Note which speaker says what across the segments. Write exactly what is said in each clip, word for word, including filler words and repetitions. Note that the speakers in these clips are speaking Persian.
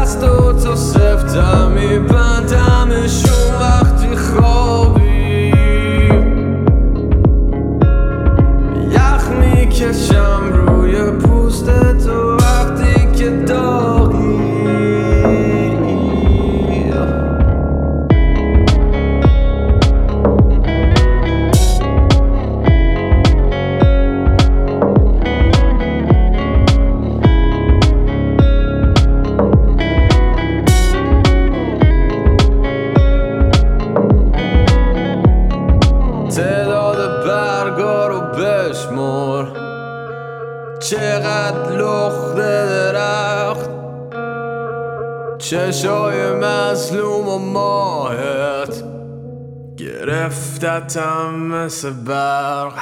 Speaker 1: دستاتو سفتم میبندمشون وقتی خوابی، یخ میکشم روی پوستتو وقتی که داغی. تعداد برگا رو بشمر، چقدر لخته درخت، چشای مظلوم و ماهت گرفتتم مثل برق.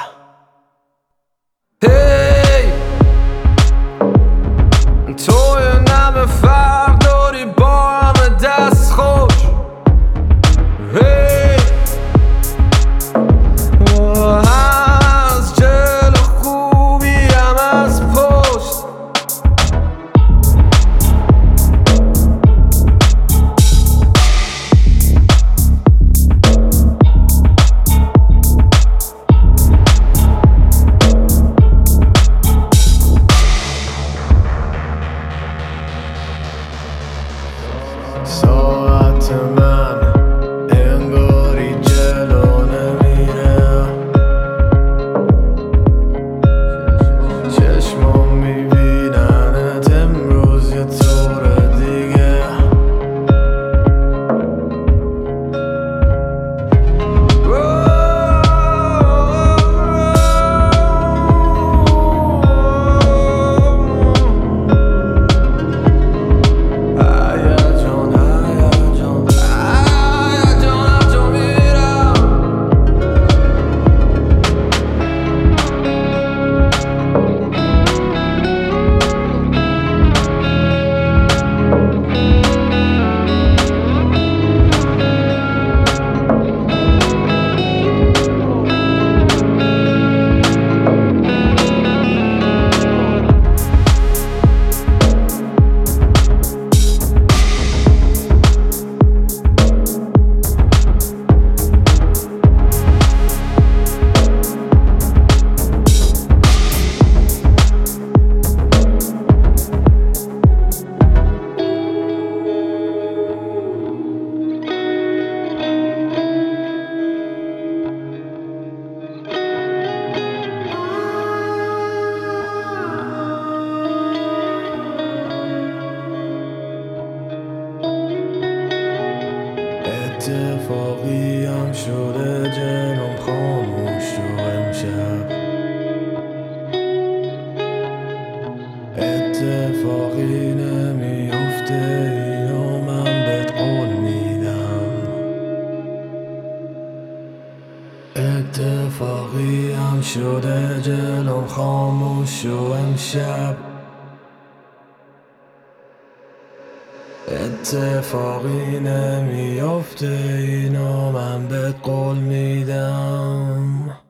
Speaker 1: هی توی نم فرق داری با همه دست خوش. هی از جلو خوبی هم از پشت، ساعت من انگاری جلو نمیره، چشمام میبیننت امروز یه طور دیگه. اتفاقی هم شده جلوم خاموش شو امشب، اتفاقی نمیفته اینو من بهت قول میدم، اتفاقی هم شده جلوم خاموش شو امشب، اتفاقی نمیافته اینو من بهت قول میدم.